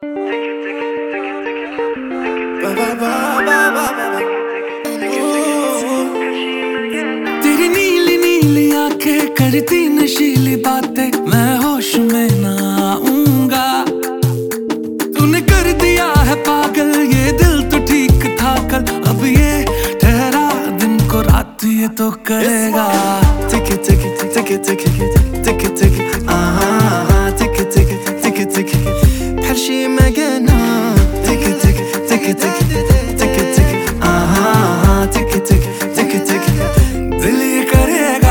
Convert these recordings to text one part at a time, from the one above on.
तेरी नीली नीली आंखें करती नशीली बातें, मैं होश में ना आऊंगा। तूने कर दिया है पागल ये दिल तो ठीक था कल, अब ये ठहरा दिन को रात ये तो करेगा। Tick tick tick tick tick tick tick tick tick tick tick بحال شي مكانة. Tick tick tick tick tick tick tick tick tick tick दिल ये करेगा।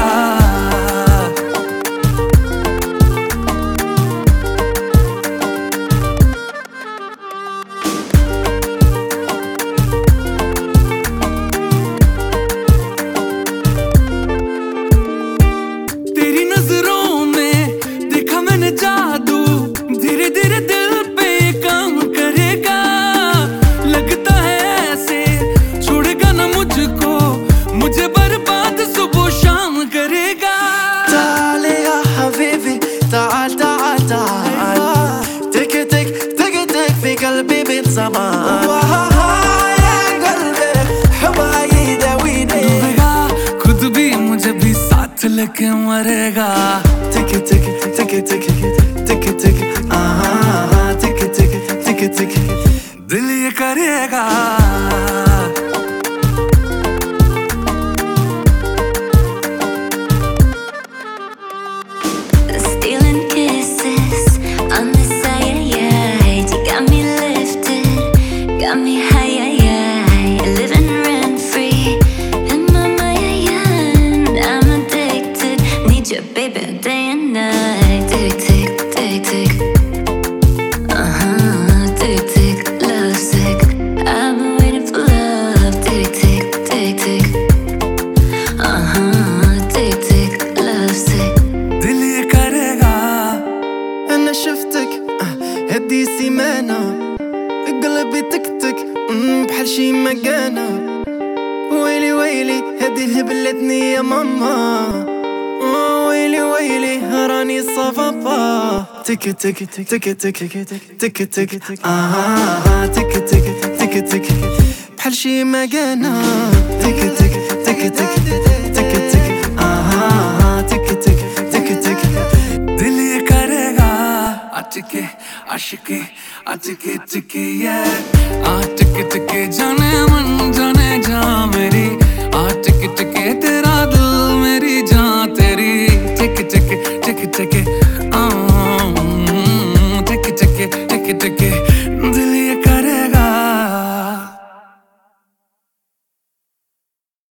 तेरी नजरों में देखा मैंने जादू, धीरे धीरे दिल पे काम करेगा। लगता है ऐसे छोड़ेगा ना मुझको, मुझे बर्बाद सुबह शाम करेगा। تعال يا حبيبي تعال تعال تعال تك تك تك تك في قلبي بيت زمان. يا قلبي حباي يداويني खुद भी मुझे भी साथ लेके मरेगा। تك تك تك تك تك تك تك تك تك दिल ये करेगा। Stealing kisses on the side, you got me lifted, got me high, living rent free in my mind. I'm addicted, need you, baby, day and night. Tick tick tick tick, tick tick, love sick. I've been waiting for love. Tick tick tick tick, tick tick, love sick. दिल ये करेगा। أنا شفتك هدي سيمانة، قلبي تكتك بحال شي مكانة. ويلي ويلي هدي هبلتني يا ماما، ويلي ويلي راني صافا. تك تك تك تك تك تك تك تك تك تك بحال شي مكانة. تك تك تك تك تك تك تك تك تك दिल ये करेगा। अटके आशिकी अटके टिके ये अटके टिके जाने मन जाने जा मेरी, अटके टिके तेरा दिल मेरी जान तेरी। टिके टिके टिके टिके टिके टिके टिके